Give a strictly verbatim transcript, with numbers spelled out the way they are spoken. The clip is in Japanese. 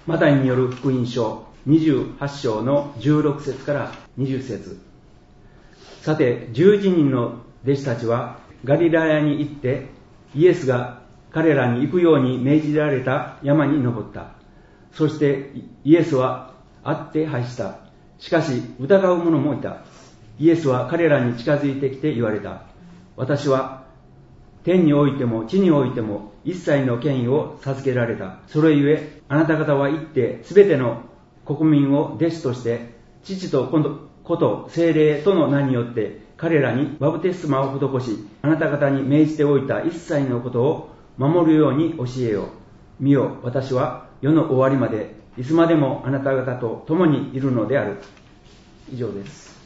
マタイによる福音書にじゅうはち章のじゅうろく節からにじゅう節。さて、十一人の弟子たちはガリラヤに行って、イエスが彼らに行くように命じられた山に登った。そしてイエスは会って拝した。しかし疑う者もいた。イエスは彼らに近づいてきて言われた。私は天においても地においても一切の権威を授けられた。それゆえあなた方は行ってすべての国民を弟子として父と子と聖霊との名によって彼らにバプテスマを施し、あなた方に命じておいた一切のことを守るように教えよう。見よ、私は世の終わりまでいつまでもあなた方と共にいるのである。以上です。